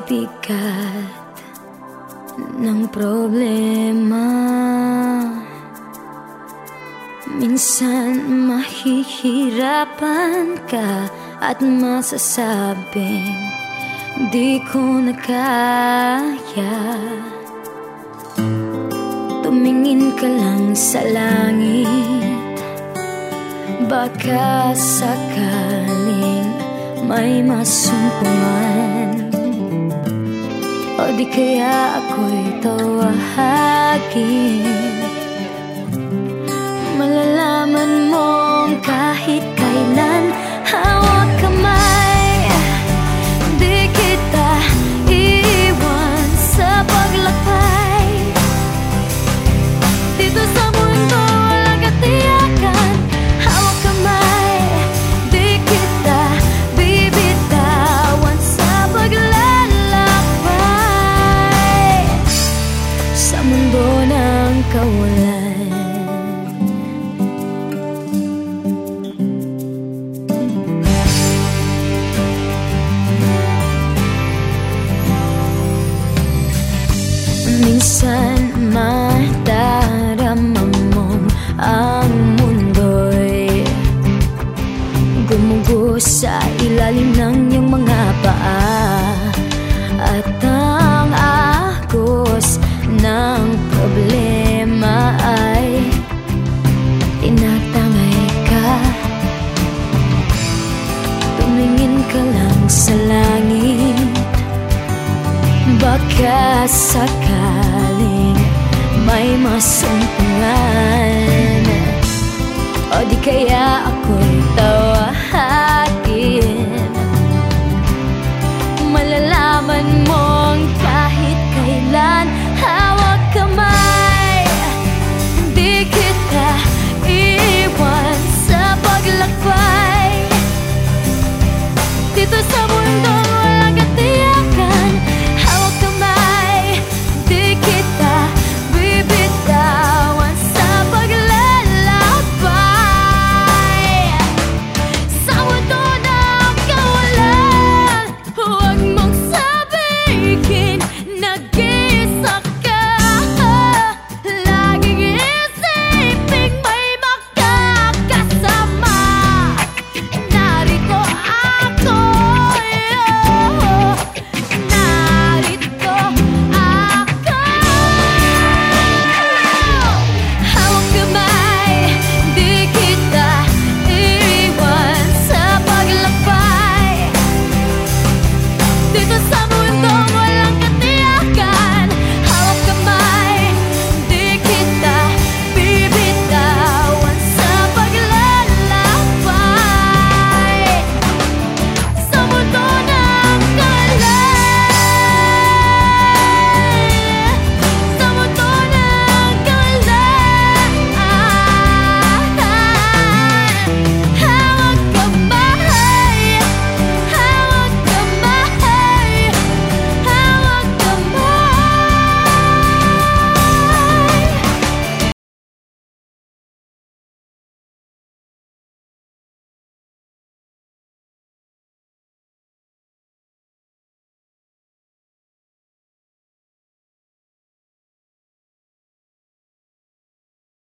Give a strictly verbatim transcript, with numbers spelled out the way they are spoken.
bigat ng problema. Minsan mahihirapan ka at masasabing di ko na kaya. Tumingin ka lang sa langit, baka sakaling may masumpungan. O di kaya ako'y tawagin. Malalaman mong kahit kailan hawak kamay, di kita iiwan sa paglakbay. Dito sa mundo walang katiyakan, hawak kamay, di kita bibitawan sa paglalakbay. Sa mundo ng kawalan, minsan madarama mong ang mundo'y gumugo sa ilalim ng iyong mga paa, at ang agos ng problema ay tinatangay ka. Tumingin ka lang sa langit, baka sakaling may masumpungan. O di kaya ako'y